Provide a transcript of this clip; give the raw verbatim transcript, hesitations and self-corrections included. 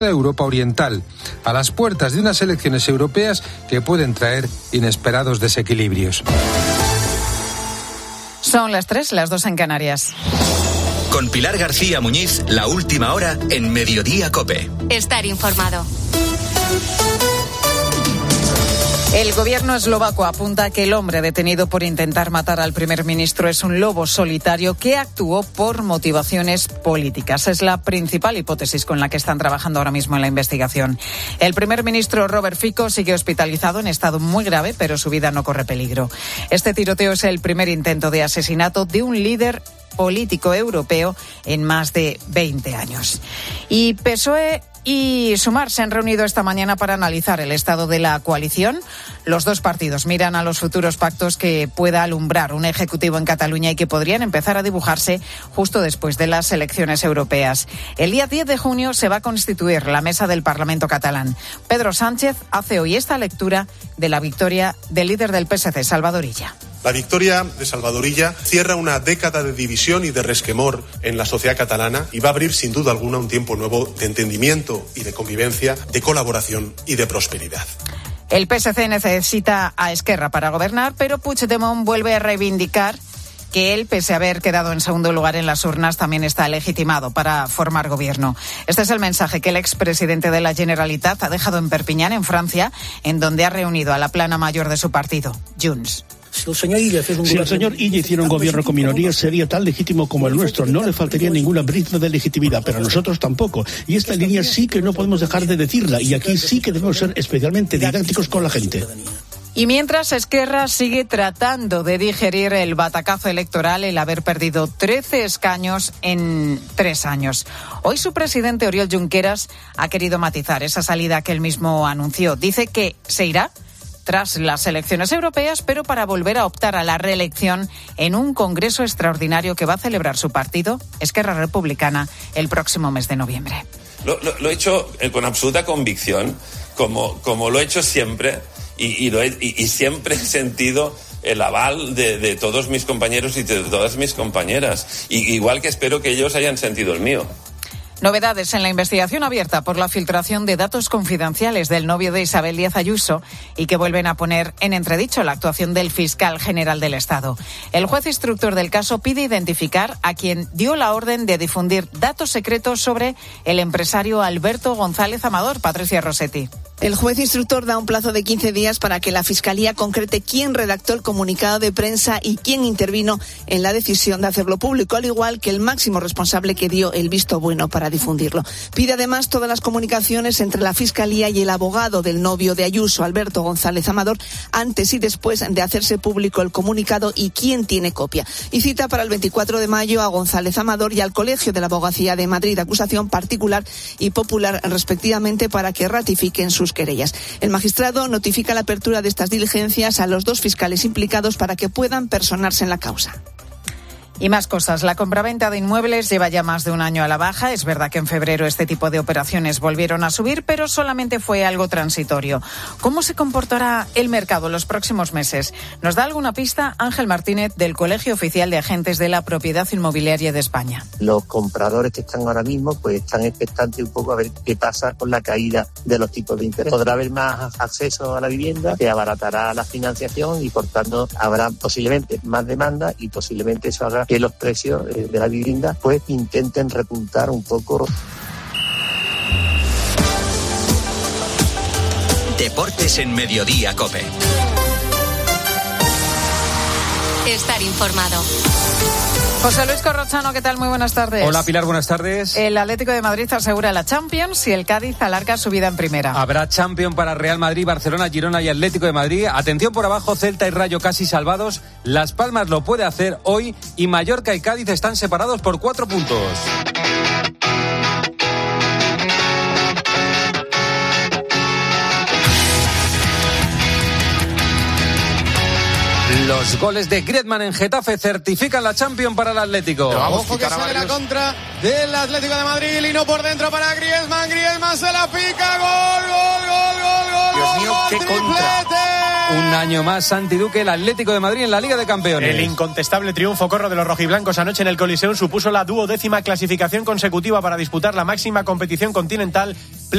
de Europa Oriental, a las puertas de unas elecciones europeas que pueden traer inesperados desequilibrios. Son las tres, las dos en Canarias. Con Pilar García Muñiz, la última hora en Mediodía COPE. Estar informado. El gobierno eslovaco apunta que el hombre detenido por intentar matar al primer ministro es un lobo solitario que actuó por motivaciones políticas. Es la principal hipótesis con la que están trabajando ahora mismo en la investigación. El primer ministro Robert Fico sigue hospitalizado en estado muy grave, pero su vida no corre peligro. Este tiroteo es el primer intento de asesinato de un líder político europeo en más de veinte años. Y P S O E y Sumar se han reunido esta mañana para analizar el estado de la coalición. Los dos partidos miran a los futuros pactos que pueda alumbrar un ejecutivo en Cataluña y que podrían empezar a dibujarse justo después de las elecciones europeas. El día diez de junio se va a constituir la mesa del Parlamento catalán. Pedro Sánchez hace hoy esta lectura de la victoria del líder del P S C, Salvador Illa. La victoria de Salvador Illa cierra una década de división y de resquemor en la sociedad catalana y va a abrir sin duda alguna un tiempo nuevo de entendimiento y de convivencia, de colaboración y de prosperidad. El P S C necesita a Esquerra para gobernar, pero Puigdemont vuelve a reivindicar que él, pese a haber quedado en segundo lugar en las urnas, también está legitimado para formar gobierno. Este es el mensaje que el expresidente de la Generalitat ha dejado en Perpiñán, en Francia, en donde ha reunido a la plana mayor de su partido, Junts. Si el señor Illa hiciera un gobierno con minorías, sería tan legítimo como el nuestro. No le faltaría ninguna brizna de legitimidad, pero a nosotros tampoco. Y esta línea sí que no podemos dejar de decirla. Y aquí sí que debemos ser especialmente didácticos con la gente. Y mientras Esquerra sigue tratando de digerir el batacazo electoral, el haber perdido trece escaños en tres años. Hoy su presidente, Oriol Junqueras, ha querido matizar esa salida que él mismo anunció. Dice que se irá tras las elecciones europeas, pero para volver a optar a la reelección en un congreso extraordinario que va a celebrar su partido, Esquerra Republicana, el próximo mes de noviembre. Lo, lo, lo he hecho con absoluta convicción, como, como lo he hecho siempre, y, y, lo he, y, y siempre he sentido el aval de, de todos mis compañeros y de todas mis compañeras, y, igual que espero que ellos hayan sentido el mío. Novedades en la investigación abierta por la filtración de datos confidenciales del novio de Isabel Díaz Ayuso y que vuelven a poner en entredicho la actuación del fiscal general del Estado. El juez instructor del caso pide identificar a quien dio la orden de difundir datos secretos sobre el empresario Alberto González Amador. Patricia Rossetti. El juez instructor da un plazo de quince días para que la Fiscalía concrete quién redactó el comunicado de prensa y quién intervino en la decisión de hacerlo público, al igual que el máximo responsable que dio el visto bueno para difundirlo. Pide además todas las comunicaciones entre la Fiscalía y el abogado del novio de Ayuso, Alberto González Amador, antes y después de hacerse público el comunicado y quién tiene copia. Y cita para el veinticuatro de mayo a González Amador y al Colegio de la Abogacía de Madrid, acusación particular y popular respectivamente, para que ratifiquen sus querellas. El magistrado notifica la apertura de estas diligencias a los dos fiscales implicados para que puedan personarse en la causa. Y más cosas. La compraventa de inmuebles lleva ya más de un año a la baja. Es verdad que en febrero este tipo de operaciones volvieron a subir, pero solamente fue algo transitorio. ¿Cómo se comportará el mercado en los próximos meses? Nos da alguna pista Ángel Martínez, del Colegio Oficial de Agentes de la Propiedad Inmobiliaria de España. Los compradores que están ahora mismo pues están expectantes un poco a ver qué pasa con la caída de los tipos de interés. Podrá haber más acceso a la vivienda, se abaratará la financiación y por tanto habrá posiblemente más demanda y posiblemente eso haga que los precios de la vivienda pues intenten repuntar un poco. Deportes en Mediodía COPE. Estar informado. José Luis Corrochano, ¿qué tal? Muy buenas tardes. Hola Pilar, buenas tardes. El Atlético de Madrid asegura la Champions y el Cádiz alarga su vida en primera. Habrá Champions para Real Madrid, Barcelona, Girona y Atlético de Madrid. Atención por abajo, Celta y Rayo casi salvados. Las Palmas lo puede hacer hoy y Mallorca y Cádiz están separados por cuatro puntos. Los goles de Griezmann en Getafe certifican la Champions para el Atlético. Ojo que sale la contra del Atlético de Madrid. Lino por dentro para Griezmann. Griezmann se la pica. Gol, gol, gol, gol, gol. Dios mío, gol, qué triplete. contra. Un año más, Santi Duque, el Atlético de Madrid en la Liga de Campeones. El incontestable triunfo corro de los rojiblancos anoche en el Coliseum supuso la duodécima clasificación consecutiva para disputar la máxima competición continental.